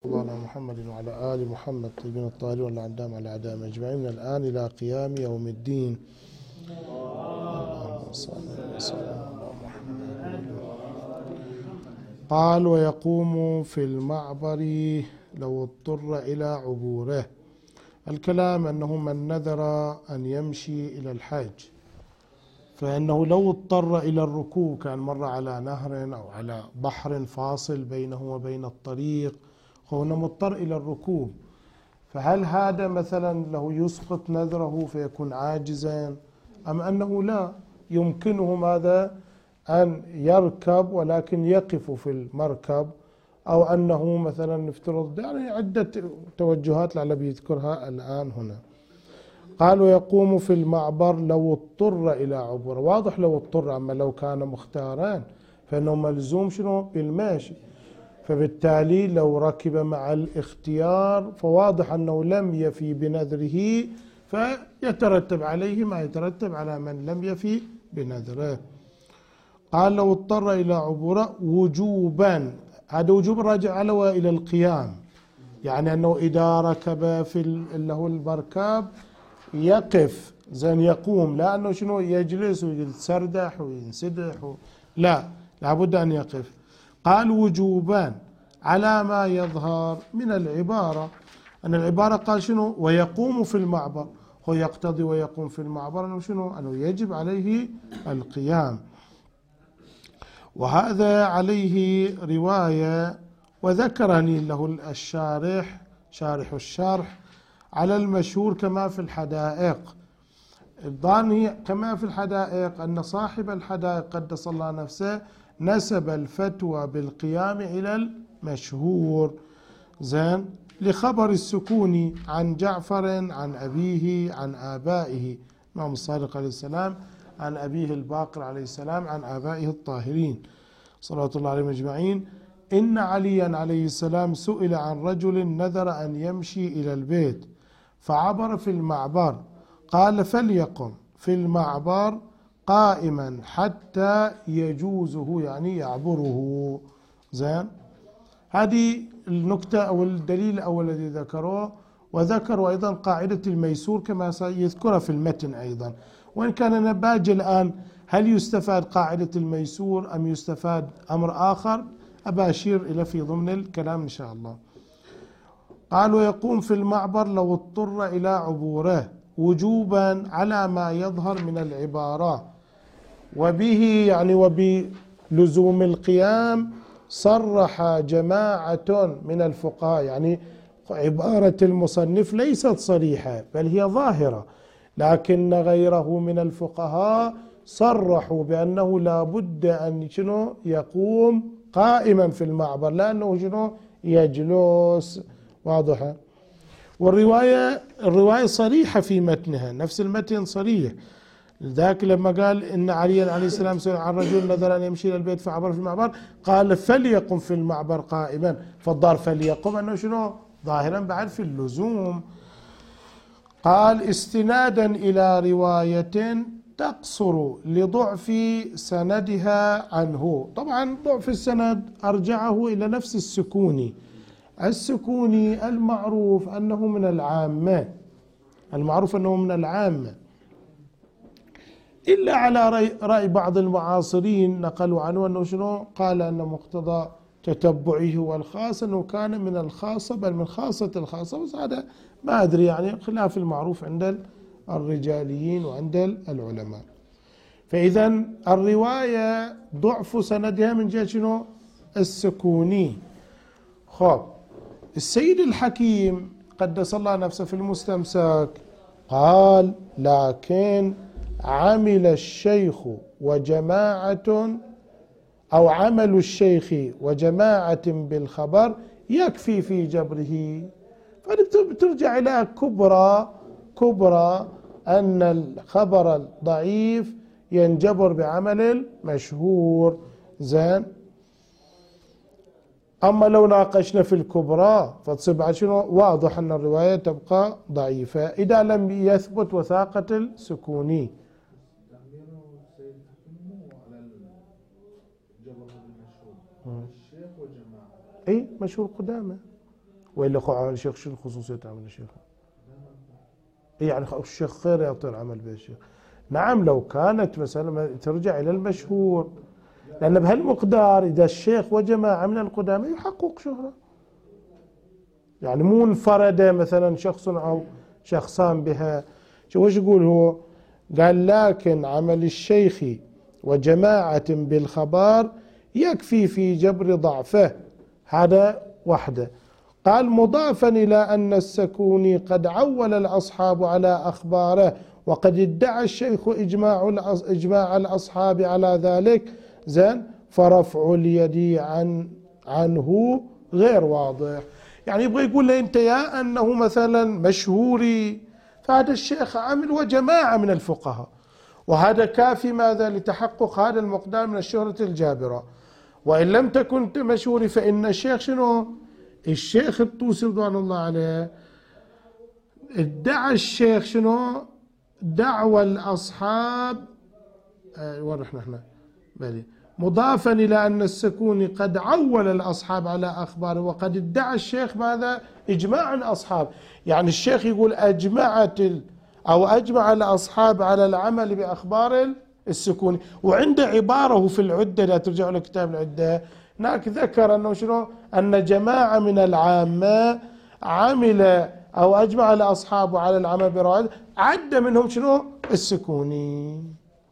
الله على محمد وعلى آل محمد طيبين الطاهرين والأعدام على أعدائهم أجمعين من الآن إلى قيام يوم الدين. اللهم صل وسلم على محمد. قال: ويقوم في المعبر لو اضطر إلى عبوره. الكلام أنه من نذر أن يمشي إلى الحج فإنه لو اضطر إلى الركوب، كان مر على نهر أو على بحر فاصل بينه وبين الطريق، هو مضطر إلى الركوب، فهل هذا مثلا له يسقط نذره فيكون عاجزا، أم أنه لا يمكنه ماذا أن يركب ولكن يقف في المركب، أو أنه مثلا نفترض يعني عدة توجهات لعل بيذكرها الآن هنا. قال: ويقوم في المعبر لو اضطر إلى عبور. واضح لو اضطر، أما لو كان مختارا فإنه ملزوم شنو بالماشي، فبالتالي لو ركب مع الاختيار فواضح أنه لم يفي بنذره، فيترتب عليه ما يترتب على من لم يفي بنذره. قال: لو اضطر إلى عبوره وجوبا. هذا وجوب راجع على إلى القيام، يعني أنه إذا ركب في اللي هو المركب يقف زين يقوم، لا أنه شنو يجلس ويتسردح وينسدح لا، لابد أن يقف. قال: وجوبا على ما يظهر من العبارة، أن العبارة قال شنو ويقوم في المعبر، هو يقتضي ويقوم في المعبر أنه شنو أنه يجب عليه القيام. وهذا عليه رواية وذكرني له الشارح شارح الشرح على المشهور كما في الحدائق. الظاني كما في الحدائق أن صاحب الحدائق قدس الله نفسه نسب الفتوى بالقيام إلى المشهور زين لخبر السكوني عن جعفر عن أبيه عن آبائه، الإمام الصادق عليه السلام عن أبيه الباقر عليه السلام عن آبائه الطاهرين صلوات الله عليهم أجمعين. إن عليا عليه السلام سئل عن رجل نذر أن يمشي إلى البيت فعبر في المعبر، قال: فليقم في المعبر قائما حتى يجوزه، يعني يعبره. زين، هذه النكتة أو الدليل الأول الذي ذكروه. وذكروا أيضا قاعدة الميسور كما سيذكرها في المتن أيضا، وإن كان نباج الآن هل يستفاد قاعدة الميسور أم يستفاد أمر آخر أباشير إلى في ضمن الكلام إن شاء الله. قالوا: يقوم في المعبر لو اضطر إلى عبوره وجوبا على ما يظهر من العبارة، وبه يعني وبلزوم القيام صرح جماعة من الفقهاء، يعني عبارة المصنف ليست صريحة بل هي ظاهرة، لكن غيره من الفقهاء صرحوا بأنه لا بد أن شنو يقوم قائما في المعبر، لأنه شنو يجلس. واضحة. والرواية صريحة في متنها، نفس المتن صريح. ذاك لما قال إن علي عليه السلام سئل عن رجل نذر أن يمشي إلى البيت فعبر في المعبر، قال: فليقم في المعبر قائما، فالضار فليقم أنه شنو ظاهرا بعد في اللزوم. قال: استنادا إلى رواية تقصر لضعف سندها عنه. طبعا ضعف السند أرجعه إلى نفس السكوني المعروف أنه من العامة، إلا على رأي بعض المعاصرين نقلوا عنه أنه شنو قال أن مقتضى تتبعه والخاص أنه كان من الخاصة بل من خاصة الخاصة، بس هذا ما أدري يعني خلاف المعروف عند الرجاليين وعند العلماء. فإذا الرواية ضعف سندها من جهة شنو السكوني. خب، السيد الحكيم قدس الله نفسه في المستمسك قال: لكن عمل الشيخ وجماعة أو عمل الشيخ وجماعة بالخبر يكفي في جبره. فبترجع إلى كبرى أن الخبر الضعيف ينجبر بعمل المشهور. زين، أما لو ناقشنا في الكبرى فتصير بعد شنو واضح أن الرواية تبقى ضعيفة إذا لم يثبت وثاقة السكوني. اي مشهور قدامى وإلا أخو عمل الشيخ شنو خصوصية عمل الشيخ؟ يعني الشيخ خير يعطي العمل به الشيخ. نعم لو كانت مثلا ترجع إلى المشهور، لأن بهالمقدار إذا الشيخ وجماعة من القدامى يحقق شهرة، يعني مو انفرد مثلا شخص أو شخصان بها. شو وش يقول هو؟ قال لكن عمل الشيخ وجماعة بالخبر يكفي في جبر ضعفه، هذا وحده. قال مضافا إلى أن السكوني قد عول الأصحاب على أخباره، وقد ادعى الشيخ إجماع الأصحاب على ذلك، زين، فرفع اليد عنه غير واضح. يعني يبغى يقول له أنت يا أنه مثلا مشهوري، فهذا الشيخ عمل وجماعة من الفقهاء، وهذا كافي ماذا؟ لتحقق هذا المقدار من الشهرة الجابرة. وإن لم تكن مشهوري فإن الشيخ شنو؟ الشيخ الطوسي رضوان الله عليه ادعى الشيخ شنو؟ دعوى الأصحاب، وين رحنا احنا؟ بلي مضافا إلى أن السكوني قد عول الأصحاب على أخباره، وقد ادعى الشيخ ماذا؟ إجماع الأصحاب. يعني الشيخ يقول أجمع الأصحاب على العمل بأخبار السكوني. وعنده عبارة في العدة، لا ترجعوا لكتاب العدة، هناك ذكر أنه شنو؟ أن جماعة من العامة عمل أو أجمع الأصحاب على العمل برواية، عد منهم شنو؟ السكوني.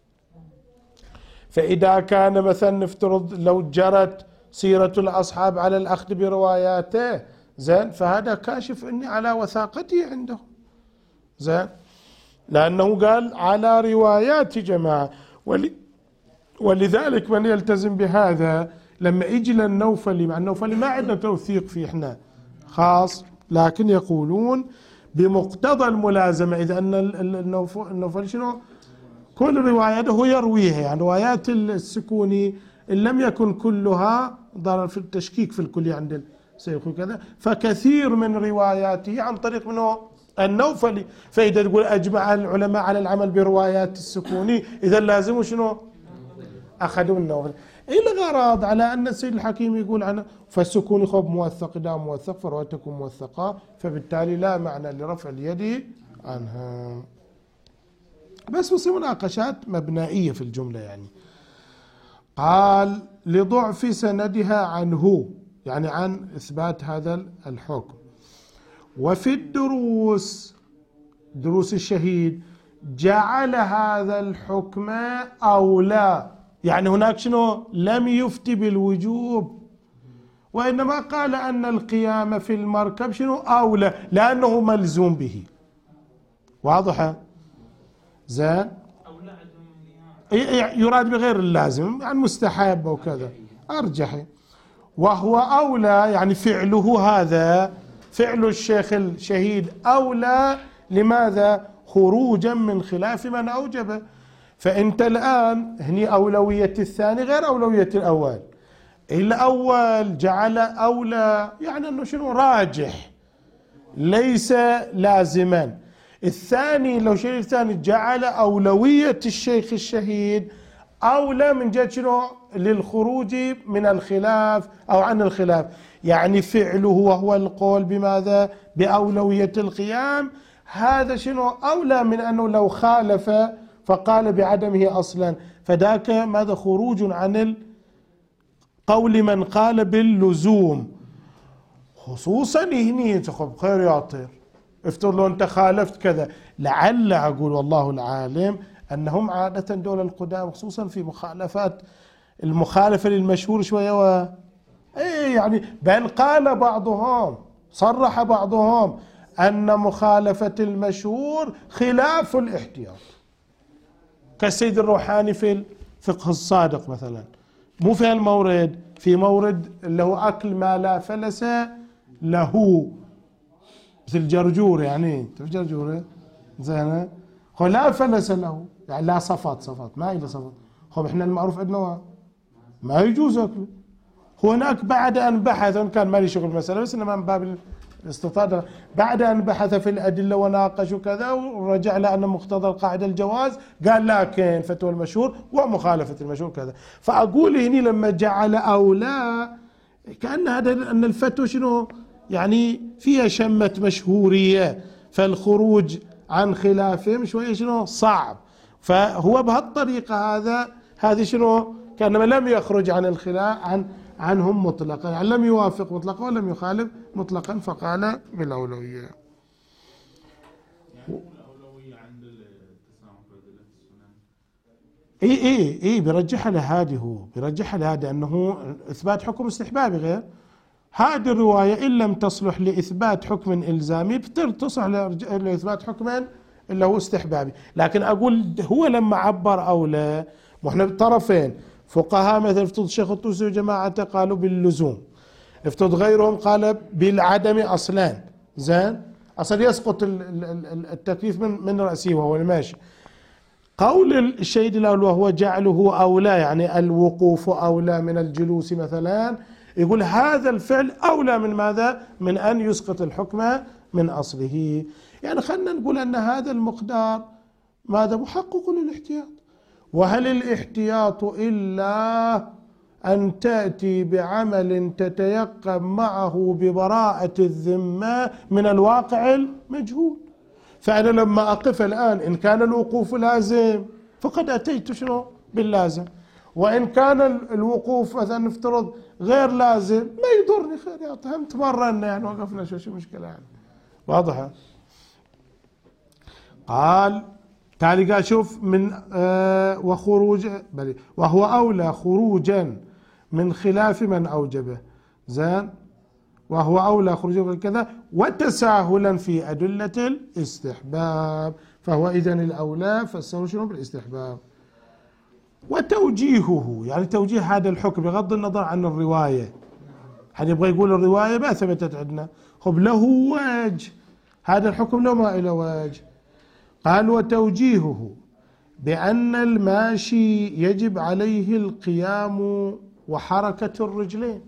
فإذا كان مثلا نفترض لو جرت سيرة الأصحاب على الأخذ برواياته، زين، فهذا كاشف إني على وثاقته عنده، زين، لأنه قال على روايات جماعة. ولذلك من يلتزم بهذا لما يجي للنوفلي، مع النوفلي ما عندنا توثيق فيه احنا خاص، لكن يقولون بمقتضى الملازمة، إذا أن النوفلي شنو؟ كل رواياته هو يرويها، يعني روايات السكوني إن لم يكن كلها ضرر في التشكيك في الكلية عند الشيخ وكذا، فكثير من رواياته عن طريق منه النوفلي. فإذا تقول أجمع العلماء على العمل بروايات السكوني، إذا لازم شنو؟ أخذوا النوفلي. الغرض على أن السيد الحكيم يقول عنه فالسكوني خب موثق، إذا موثق فروايتكم موثقة، فبالتالي لا معنى لرفع اليد عنها. بس مناقشات مبنائية في الجملة يعني. قال لضعف سندها عنه، يعني عن إثبات هذا الحكم. وفي الدروس، دروس الشهيد، جعل هذا الحكم أولى، يعني هناك شنو؟ لم يفتي بالوجوب، وإنما قال أن القيام في المركب شنو؟ أولى، لأنه ملزوم به. واضحة؟ زين، يراد بغير اللازم، يعني مستحب وكذا، أرجح. وهو أولى، يعني فعله هذا، فعل الشيخ الشهيد أولى. لماذا؟ خروجا من خلاف من أوجبه. فأنت الآن هني أولوية الثاني غير أولوية الأول. الأول جعل أولى، يعني أنه شنو؟ راجح ليس لازما. الثاني لو شيء الثاني جعل أولوية الشيخ الشهيد أولى من جهة شنو؟ للخروج من الخلاف أو عن الخلاف. يعني فعله وهو القول بماذا؟ بأولوية القيام، هذا شنو؟ أولى من أنه لو خالف فقال بعدمه أصلا، فذاك ماذا؟ خروج عن قول من قال باللزوم. خصوصا هني تخب خير يعطير، افترض لو انت خالفت كذا، لعل اقول والله العالم انهم عادة دول القدام خصوصا في مخالفات، المخالفة للمشهور شوية ايه يعني، بل قال بعضهم، صرح بعضهم ان مخالفة المشهور خلاف الاحتياط، كالسيد الروحاني في الفقه الصادق مثلا، مو في المورد، في مورد اللي هو اكل ما لا فلس له، مثل جرجور، يعني تعرف جرجور زين، هو لا فلس له، يعني لا صفات ما إلى صفات. هو احنا المعروف عندنا ما يجوز اكله. هو هناك بعد ان بحث، وان كان ما لي شغل مسألة، بس انما من باب الاستطاعة، بعد ان بحث في الادله وناقش وكذا، ورجع لان مقتضى القاعده الجواز، قال لكن فتوى المشهور ومخالفه المشهور كذا. فاقول هنا لما جعل اولى، كان هذا ان الفتوى شنو؟ يعني فيها شمة مشهورية، فالخروج عن خلافهم شوية شنو صعب. فهو بهالطريقة هذه شنو كأنما لم يخرج عن الخلاف عنهم مطلقا، يعني لم يوافق مطلقا ولم يخالف مطلقا، فقال بالأولوية. يعني الأولوية عند التسامح بين السنن. اي بيرجحها لهذه، هو بيرجحها لهذا انه اثبات حكم استحبابي غير هذه الرواية. إن لم تصلح لإثبات حكم إلزامي تصلح لإثبات حكم اللي هو استحبابي. لكن أقول هو لما عبر أو لا، وإحنا بالطرفين فقهاء مثل افترض الشيخ الطوسي وجماعته قالوا باللزوم، افترض غيرهم قال بالعدم أصلا، زين أصلا يسقط التكليف من رأسه وهو الماشي. قول الشهيد الأول وهو جعله أولى، يعني الوقوف أولى من الجلوس مثلا، يقول هذا الفعل أولى من ماذا؟ من أن يسقط الحكم من أصله. يعني خلنا نقول أن هذا المقدار ماذا؟ محقق للاحتياط. وهل الاحتياط إلا أن تأتي بعمل تتيقن معه ببراءة الذمة من الواقع المجهول؟ فأنا لما أقف الآن إن كان الوقوف لازم فقد أتيت شنو؟ باللازم. وإن كان الوقوف مثلا نفترض غير لازم ما يضرني، خير يا هم تمرنا يعني وقفنا شو مشكلة يعني. واضحة؟ قال تالي قال شوف من وخروج بل وهو أولى خروجا من خلاف من أوجبه، زين، وهو أولى خروجا كذا وتساهلا في أدلة الاستحباب، فهو إذن الأولى فسروا شنو بالاستحباب. وتوجيهه يعني توجيه هذا الحكم بغض النظر عن الرواية، حد يبغى يقول الرواية ما ثبتت عندنا، خب له وجه، هذا الحكم له ما إلى وجه. قال وتوجيهه بأن الماشي يجب عليه القيام وحركة الرجلين.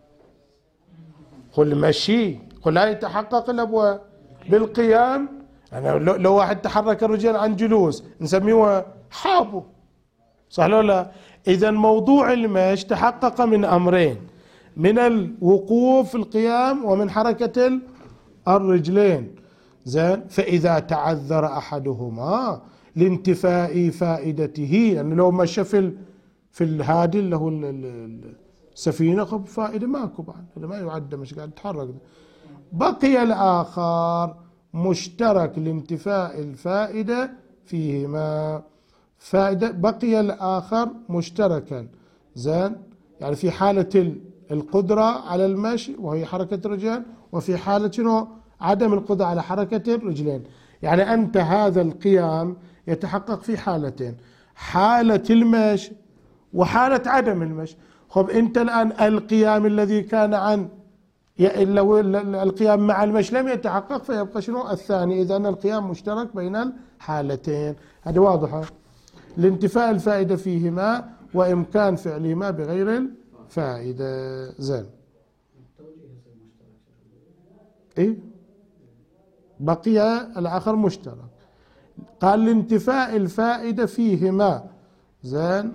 قل مشي، قل لا يتحقق إلا بالقيام. يعني لو واحد تحرك الرجل عن جلوس نسميه حابه، صح ولا لا؟ إذا موضوع المشي تحقق من أمرين، من الوقوف القيام ومن حركة الرجلين، زين. فإذا تعذر أحدهما لانتفاء فائدته، يعني لو مشى في الهادي اللي هو السفينة خب فائدة ماكو بعد، هذا ما يعد مش قاعد يتحرك، بقي الآخر مشترك لانتفاء الفائدة فيهما، فائدة بقي الآخر مشتركا، زين، يعني في حالة القدرة على المشي وهي حركة الرجلين، وفي حالة شنو؟ عدم القدرة على حركة الرجلين. يعني أنت هذا القيام يتحقق في حالتين، حالة المشي وحالة عدم المشي. خب أنت الآن القيام الذي كان عن القيام مع المشي لم يتحقق، فيبقى شنو؟ الثاني. إذن القيام مشترك بين الحالتين، هذا واضحة. لانتفاء الفائدة فيهما وإمكان فعلهما بغير الفائدة، زين. إيه؟ بقي الآخر مشترك، قال لانتفاء الفائدة فيهما، زين.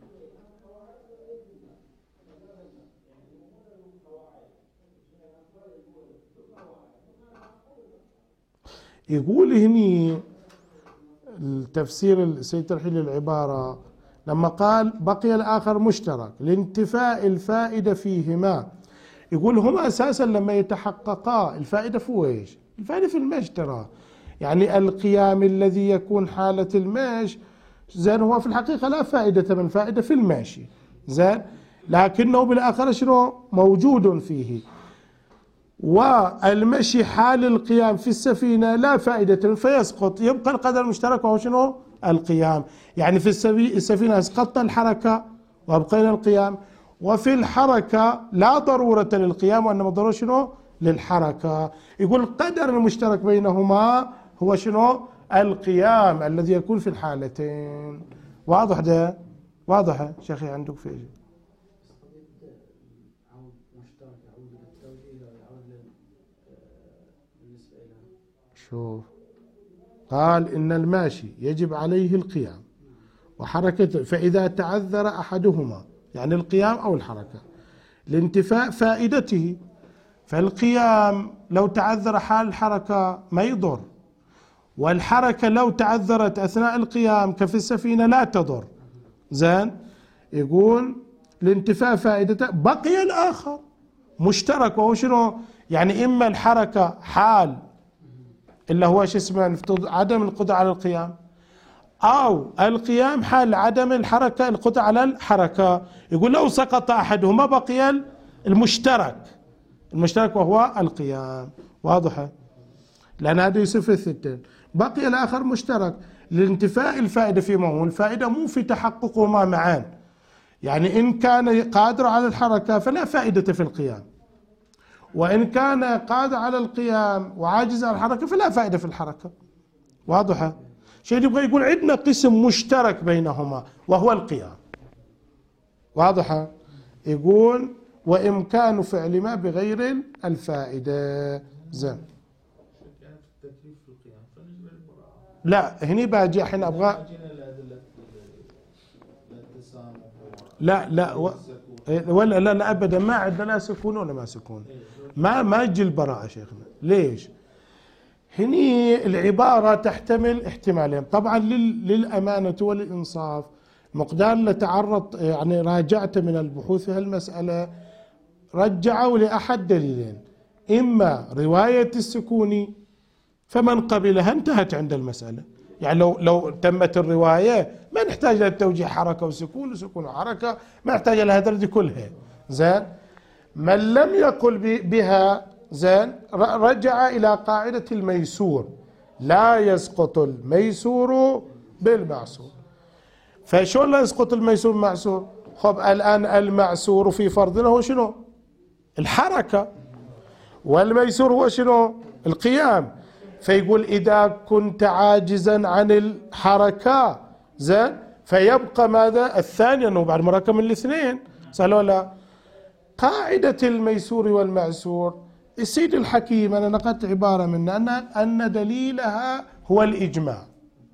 يقول هني التفسير السيد ترحيل العبارة لما قال بقي الآخر مشترك لانتفاء الفائدة فيهما، يقول هما أساسا لما يتحققا الفائدة في ايش؟ الفائدة في المشي ترى، يعني القيام الذي يكون حالة المشي، زين، هو في الحقيقة لا فائدة من فائدة في الماشي، زين، لكنه بالآخر شنو؟ موجود فيه. والمشي حال القيام في السفينة لا فائدة فيسقط، يبقى القدر المشترك وهو شنو؟ القيام. يعني في السفينة اسقطت الحركة وابقينا القيام، وفي الحركة لا ضرورة للقيام وإنما ضرورة شنو؟ للحركة. يقول القدر المشترك بينهما هو شنو؟ القيام الذي يكون في الحالتين. واضح ده؟ واضح شيخي عندك في شيء؟ شوف، قال إن الماشي يجب عليه القيام وحركة، فإذا تعذر أحدهما يعني القيام أو الحركة لانتفاء فائدته، فالقيام لو تعذر حال الحركة ما يضر، والحركة لو تعذرت أثناء القيام كفي السفينة لا تضر. زين، يقول الانتفاء فائدته بقي الآخر مشترك، وهو شنو؟ يعني إما الحركة حال اللي هو شو اسمه عدم القدرة على القيام، أو القيام حال عدم الحركة القدرة على الحركة. يقول لو سقط أحدهما بقي المشترك وهو القيام. واضحة؟ لأن هذا يصير في الثنتين. بقي الآخر مشترك لانتفاء الفائدة فيما هو الفائدة مو في تحققهما معا. يعني إن كان قادر على الحركة فلا فائدة في القيام، وإن كان قادر على القيام وعاجز عن الحركة فلا فائدة في الحركة. واضحة؟ شيء يبغى يقول عندنا قسم مشترك بينهما وهو القيام. واضحة؟ يقول وإمكان فعل ما بغير الفائدة. زين. لا هني باجي الحين ابغى لا ولا لا ابدا ما عندنا لا سكون ولا ما سكون، ما يجي البراءة شيخنا. ليش؟ هني العبارة تحتمل احتمالين. طبعا للأمانة والإنصاف مقدار اللي تعرض يعني راجعت من البحوث في هالمسألة رجعوا لأحد دليلين، إما رواية السكوني فمن قبلها انتهت عند المسألة. يعني لو تمت الرواية ما نحتاج للتوجيه حركة وسكون وحركة، ما نحتاج لها درجة كلها. زين. من لم يقل بها زين رجع إلى قاعدة الميسور، لا يسقط الميسور بالمعسور. فشون لا يسقط الميسور بالمعسور؟ خب الآن المعسور في فرضنا هو شنو؟ الحركة، والميسور هو شنو؟ القيام. فيقول إذا كنت عاجزا عن الحركة زين فيبقى ماذا؟ الثاني، أنه بعد مركب من الاثنين. صار لا قاعدة الميسور والمعسور السيد الحكيم أنا نقلت عبارة منه أن دليلها هو الإجماع.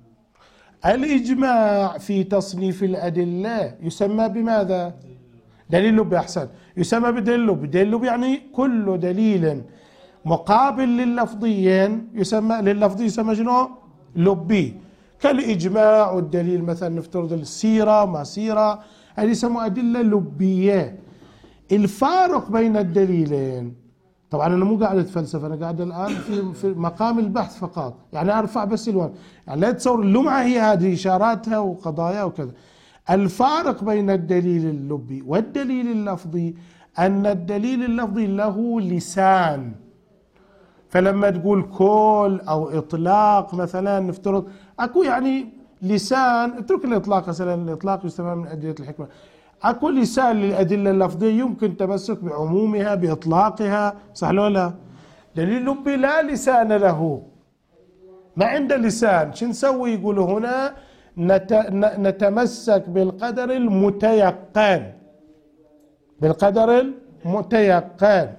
الإجماع في تصنيف الأدلة يسمى بماذا؟ دليل لب. أحسن، يسمى بدليل لب. دليل لب يعني كل دليل مقابل لللفظيين يسمى شنو؟ لبي. كالإجماع والدليل مثلا نفترض السيرة ما سيرة، هذه يسموا أدلة لبية. الفارق بين الدليلين، طبعا أنا مو قاعد أتفلسف، أنا قاعد الآن في مقام البحث فقط، يعني أرفع بس الوان، يعني لا تصور اللمعة هي هذه إشاراتها وقضايا وكذا. الفارق بين الدليل اللبي والدليل اللفظي أن الدليل اللفظي له لسان. فلما تقول كل أو إطلاق مثلا نفترض أكو يعني لسان، اترك الإطلاق مثلا، الإطلاق يستمر من أدلة الحكمة. أكو لسان للأدلة اللفظية يمكن تمسك بعمومها بإطلاقها، صح ولا لا؟ دليل لبي لا لسان له، ما عنده لسان. شو نسوي؟ يقولوا هنا نتمسك بالقدر المتيقن، بالقدر المتيقن.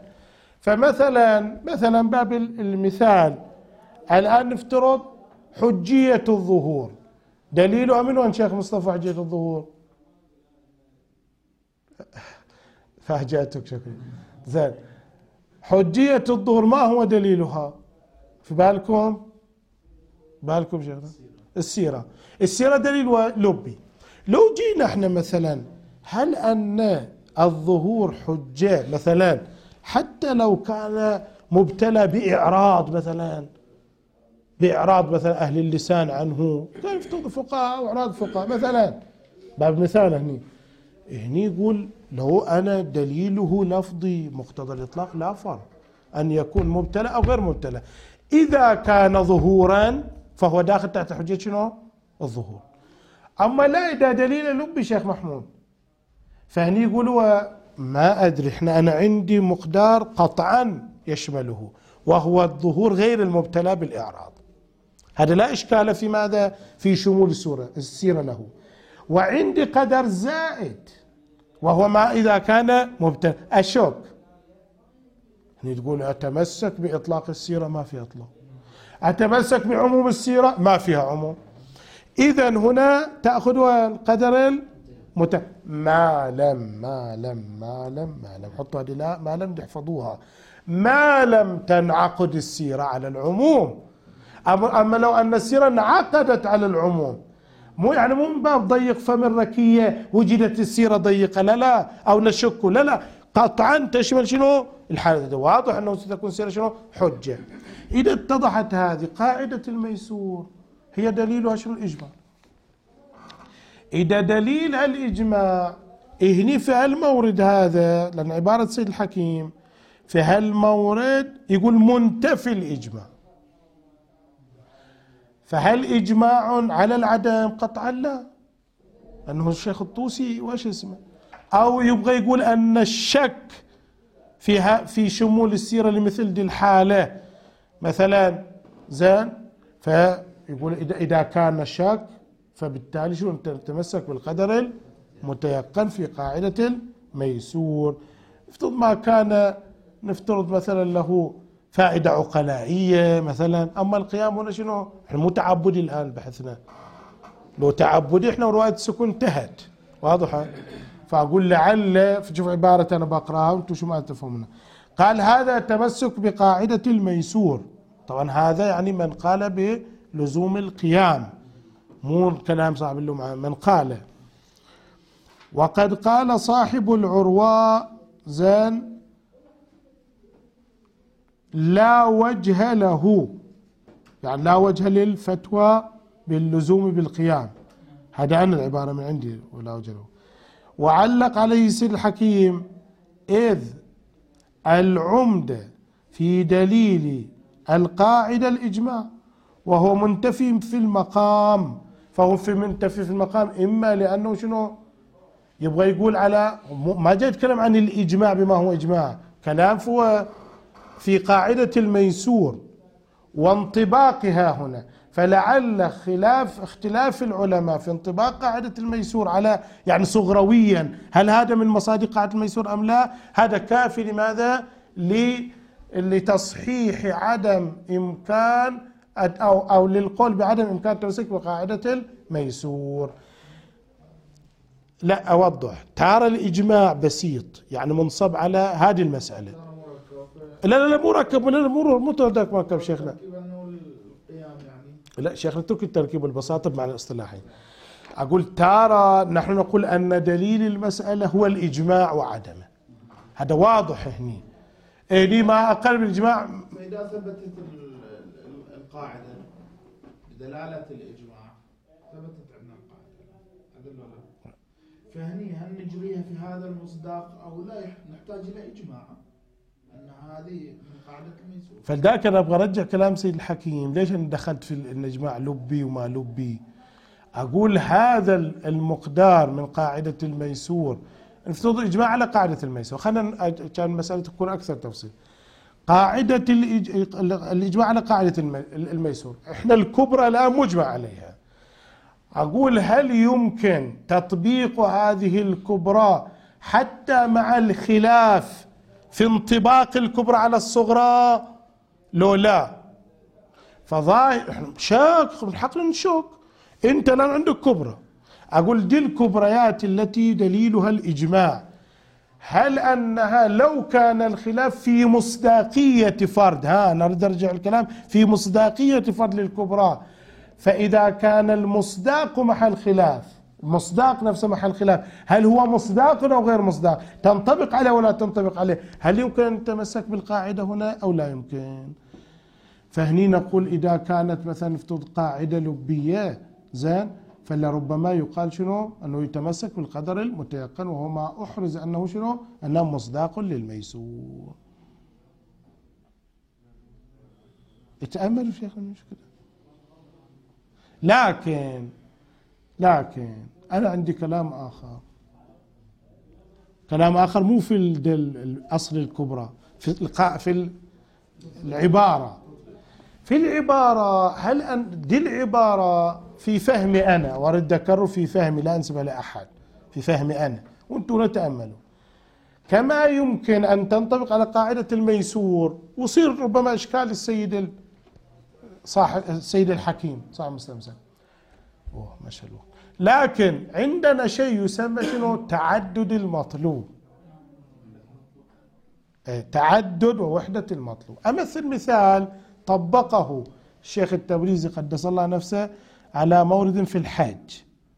فمثلا باب المثال الآن نفترض حجية الظهور، دليله من وين شيخ مصطفى حجية الظهور؟ فاجأتك شكرا. زين، حجية الظهور ما هو دليلها؟ في بالكم شيخنا؟ السيرة دليل لبي. لو جينا احنا مثلا هل أن الظهور حجة مثلا حتى لو كان مبتلى بإعراض مثلا أهل اللسان عنه، كان يفترض فقهاء وإعراض فقهاء مثلا، باب مثال هني يقول لو أنا دليله لفظي مقتضى الإطلاق لا فرق أن يكون مبتلى أو غير مبتلى. إذا كان ظهورا فهو داخل تحت حجة شنو؟ الظهور. أما لا إذا دليل لبي شيخ محمود، فهني يقولوا ما أدري أنا عندي مقدار قطعا يشمله وهو الظهور غير المبتلى بالإعراض. هذا لا إشكال في ماذا؟ في شمول السيرة له. وعندي قدر زائد وهو ما إذا كان مبتلى الشوك. يعني تقول أتمسك بإطلاق السيرة، ما في إطلاق. أتمسك بعموم السيرة، ما فيها عموم. إذن هنا تأخذ القدر ما لم حطوا هذه لا ما لم تحفظوها. ما لم تنعقد السيرة على العموم. أما لو أن السيرة انعقدت على العموم، مو يعني مو من باب ضيق فم الركية وجدت السيرة ضيقة، لا أو نشك، لا قطعا تشمل شنو الحالة. واضح أنه ستكون سيرة شنو حجة. إذا اتضحت هذه قاعدة الميسور هي دليلها شنو الإجماع. إذا دليل الإجماع هني في هالمورد هذا، لأن عبارة سيد الحكيم في هالمورد يقول منتفي الإجماع، فهل إجماع على العدم؟ قطعا لا، لأنه الشيخ الطوسي وش اسمه، أو يبغى يقول أن الشك في شمول السيرة لمثل دي الحالة مثلا زين، فيقول إذا كان الشك فبالتالي شو نتمسك بالقدر المتيقن في قاعدة الميسور. افترض ما كان، نفترض مثلا له فائدة عقلائية مثلا، أما القيام هنا شنو؟ احنا مو تعبدي الآن بحثنا، لو تعبدي احنا رواية السكون انتهت واضحة. فأقول لعل، شوف عبارة أنا بقرأها وأنتم شو ما تفهمونها. قال هذا تمسك بقاعدة الميسور، طبعا هذا يعني من قال بلزوم القيام، مو كلام صاحب اللمعة، من قال. وقد قال صاحب العرواء زين لا وجه له، يعني لا وجه للفتوى باللزوم بالقيام، هذا أنا العبارة من عندي، ولا وجه له. وعلق عليه سيد الحكيم إذ العمدة في دليل القاعدة الإجماع وهو منتفي في المقام، فهو في منتفي في المقام إما لأنه شنو يبغى يقول على، ما جاء يتكلم عن الإجماع بما هو إجماع، كلام في قاعدة الميسور وانطباقها هنا، فلعل اختلاف العلماء في انطباق قاعدة الميسور على يعني صغرويا، هل هذا من مصادر قاعدة الميسور أم لا، هذا كافي لماذا؟ لتصحيح عدم إمكان أو للقول بعدم إمكان التمسك بقاعدة الميسور. لا أوضح، ترى الإجماع بسيط يعني منصب على هذه المسألة. لا مو مركب، لا مو تردك مركب شيخنا، لا شيخنا اترك التركيب والبساطة مع الاصطلاحين. أقول ترى نحن نقول أن دليل المسألة هو الإجماع وعدمه، هذا واضح هني، إيه ما أقل من الإجماع. فإذا ثبتت القاعدة بدلالة الإجماع ثبتت عندنا القاعدة، هذا ولا فهني هل نجريها في هذا المصداق أو لا نحتاج إلى إجماع أن هذه من قاعدة الميسور. فلذاك أنا أبغى أرجع كلام سيد الحكيم، ليش أنا دخلت في الإجماع لبي وما لبي؟ أقول هذا المقدار من قاعدة الميسور، نفترض إجماع على قاعدة الميسور، خلينا كان المسألة تكون أكثر تفصيل. قاعدة الإجماع على قاعدة الميسور، إحنا الكبرى الآن مجمع عليها. أقول هل يمكن تطبيق هذه الكبرى حتى مع الخلاف في انطباق الكبرى على الصغرى؟ لو لا، فظاهر شاك من حقنا نشك، انت الان عندك كبرى، اقول دي الكبريات التي دليلها الاجماع، هل انها لو كان الخلاف في مصداقية فرد، نريد ارجع الكلام في مصداقية فرد للكبرى، فاذا كان المصداق محل خلاف، المصداق نفسه محل خلاف، هل هو مصداق او غير مصداق، تنطبق عليه ولا تنطبق عليه، هل يمكن ان نتمسك بالقاعدة هنا او لا يمكن؟ فهني نقول إذا كانت مثلا نفترض قاعدة لبية زين، فلربما يقال شنو؟ أنه يتمسك بالقدر المتيقن، وهو ما أحرز أنه شنو؟ أنه مصداق للميسور. اتأملوا شيخ المشكلة. لكن أنا عندي كلام آخر مو في الأصل الكبرى، في العبارة. في العبارة هل دي العبارة في فهمي أنا، وأرد أكرر في فهمي لا أنسب لأحد، في فهمي أنا وأنتم نتأملوا، كما يمكن أن تنطبق على قاعدة الميسور ويصير ربما إشكال السيد الحكيم صاحب مسلم ما شاء الله، لكن عندنا شيء يسمى شنو؟ تعدد المطلوب. تعدد ووحدة المطلوب. أمثل مثال طبقه الشيخ التبريزي قدس الله نفسه على مورد في الحج.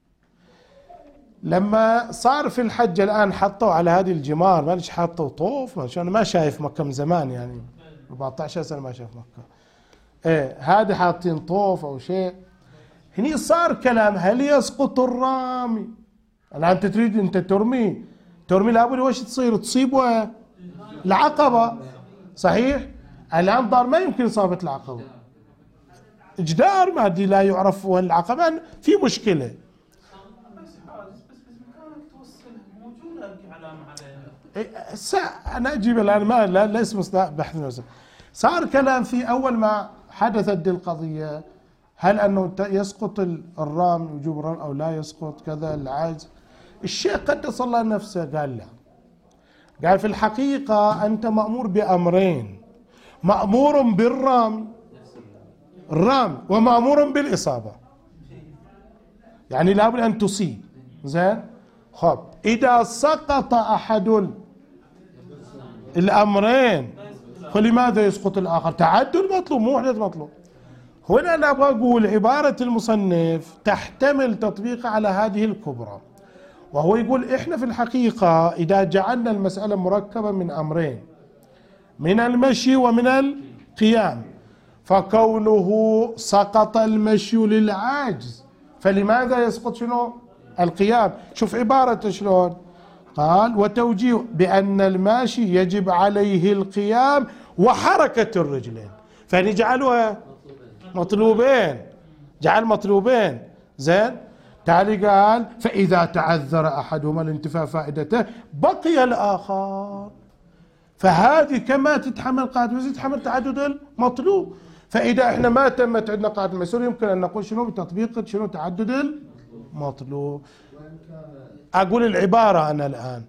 لما صار في الحج الآن حطوا على هذه الجمار، ما ليش حطوا طوف، أنا ما شايف مكة من زمان، يعني 14 سنة ما شاف مكة. هذه حاطين طوف أو شيء. هني صار كلام هل يسقط الرامي؟ الآن أنت تريد أنت ترمي لابد وش تصيب العقبة، صحيح؟ الآن ضار ما يمكن إصابة العقبة، جدار مادي لا يعرف وين العقبة، في مشكلة. أنا أجيب الآن ما لا اسمه بحث نفسه. صار كلام في أول ما حدثت القضية، هل أنه يسقط الرام وجوب الرام أو لا يسقط كذا العجز. الشيخ قدس الله نفسه قال لا، قال في الحقيقة أنت مأمور بأمرين، مأمور بالرام ومأمور بالإصابة، يعني لابد أن تصيب. زين، خب إذا سقط أحد الأمرين فلماذا يسقط الآخر؟ تعدد مطلوب مو وحدة مطلوب. هنا أنا أبغى أقول عبارة المصنف تحتمل تطبيق على هذه الكبرى، وهو يقول إحنا في الحقيقة إذا جعلنا المسألة مركبة من أمرين، من المشي ومن القيام، فكونه سقط المشي للعاجز فلماذا يسقط شنو؟ القيام. شوف عبارة شلون قال: وتوجيه بأن الماشي يجب عليه القيام وحركة الرجلين، فنجعلها مطلوبين، جعل مطلوبين. زين، تعالي قال: فإذا تعذر أحدهما الانتفاء فائدته بقي الآخر. فهذه كما تتحمل قاعدة الميسور تتحمل تعدد المطلوب. فإذا احنا ما تمت عندنا قاعدة الميسور يمكن أن نقول شنو بتطبيق شنو تعدد المطلوب. أقول العبارة أنا الآن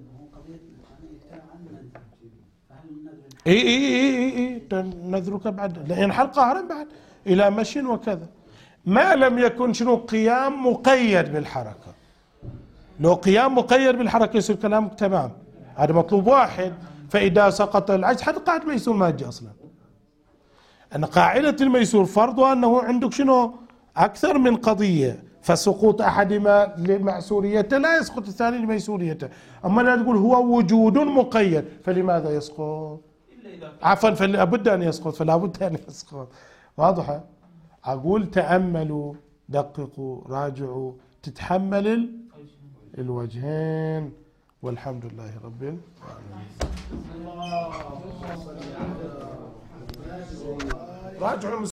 إي نذرك بعد ينحل قهرا بعد إلى مشي وكذا، ما لم يكن شنو قيام مقيد بالحركة. لو قيام مقيد بالحركة يصير كلام تمام، هذا مطلوب واحد. فإذا سقط العجز حتى قاعدة الميسور ما تجي أصلا. أن قاعدة الميسور فرضها أنه عندك شنو أكثر من قضية، فسقوط أحدهما لمعسوريته لا يسقط الثاني لميسوريته. أما لا تقول هو وجود مقيد فلماذا يسقط؟ عفوا فلا بد أن يسقط، فلا بد أن يسقط. واضحة؟ أقول تأملوا، دققوا، راجعوا، تتحمل الوجهين، والحمد لله رب العالمين. راجعوا